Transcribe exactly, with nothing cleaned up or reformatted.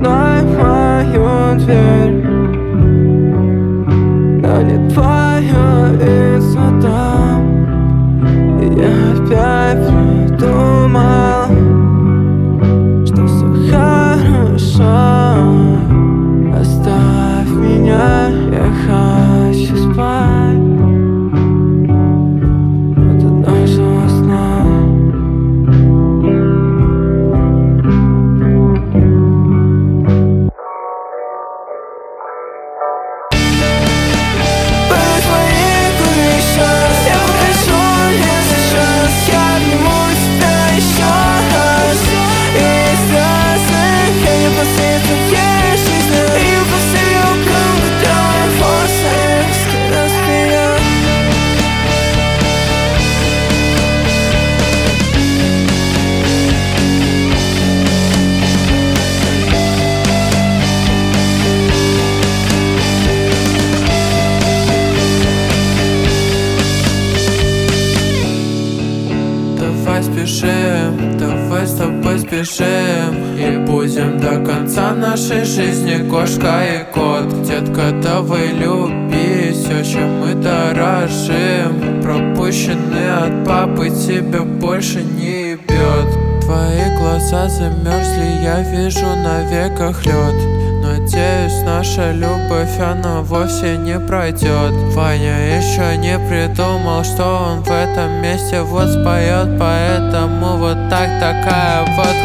одной мою дверь, но не твое лицо там. И я опять придумал, что все хорошо. Оставь меня, я хочу спать от одного сна. Давай спешим, давай с тобой спешим и будем до конца нашей жизни кошка и кот. Детка, давай люби все, чем мы дорожим. Пропущенный от папы тебя больше не ебет. Твои глаза замерзли, я вижу на веках лед. Надеюсь, наша любовь, она вовсе не пройдет. Ваня еще не придумал, что он в этом месте вот споет. Поэтому вот так такая вот